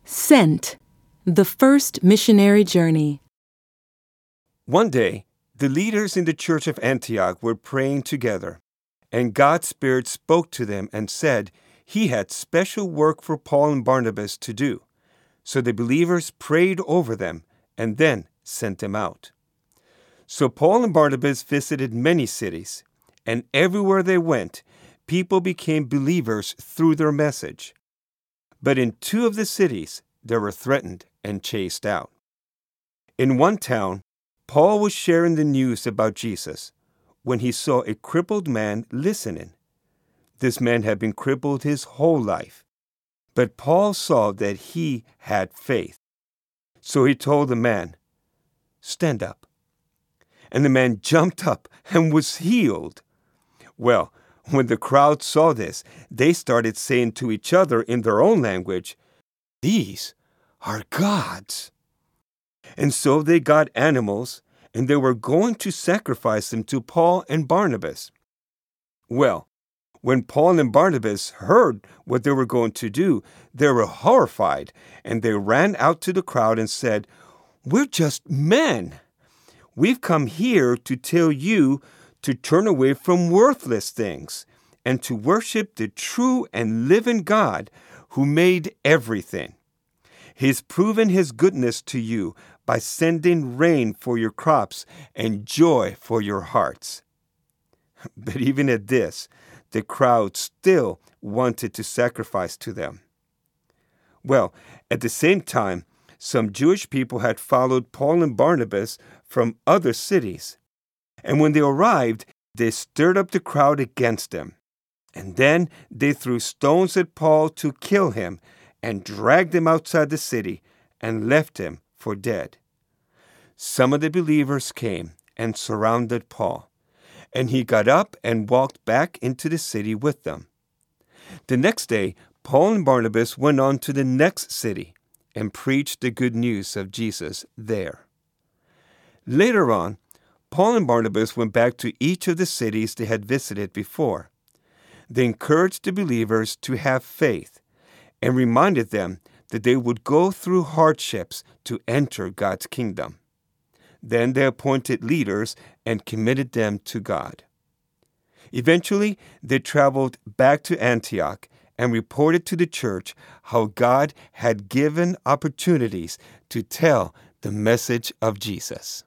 Sent, the first missionary journey. One day, the leaders in the church of Antioch were praying together, and God's Spirit spoke to them and said He had special work for Paul and Barnabas to do. So the believers prayed over them and then sent them out. So Paul and Barnabas visited many cities, and everywhere they went, people became believers through their message. But in 2 of the cities, they were threatened and chased out. In one town, Paul was sharing the news about Jesus when he saw a crippled man listening. This man had been crippled his whole life, but Paul saw that he had faith. So he told the man, "Stand up." And the man jumped up and was healed. Well, when the crowd saw this, they started saying to each other in their own language, "These are gods." And so they got animals, and they were going to sacrifice them to Paul and Barnabas. Well, when Paul and Barnabas heard what they were going to do, they were horrified, and they ran out to the crowd and said, "We're just men. We've come here to tell you to turn away from worthless things and to worship the true and living God who made everything. He's proven His goodness to you by sending rain for your crops and joy for your hearts." But even at this, the crowd still wanted to sacrifice to them. Well, at the same time, some Jewish people had followed Paul and Barnabas from other cities. And when they arrived, they stirred up the crowd against them. And then they threw stones at Paul to kill him and dragged him outside the city and left him for dead. Some of the believers came and surrounded Paul, and he got up and walked back into the city with them. The next day, Paul and Barnabas went on to the next city and preached the good news of Jesus there. Later on, Paul and Barnabas went back to each of the cities they had visited before. They encouraged the believers to have faith and reminded them that they would go through hardships to enter God's kingdom. Then they appointed leaders and committed them to God. Eventually, they traveled back to Antioch and reported to the church how God had given opportunities to tell the message of Jesus.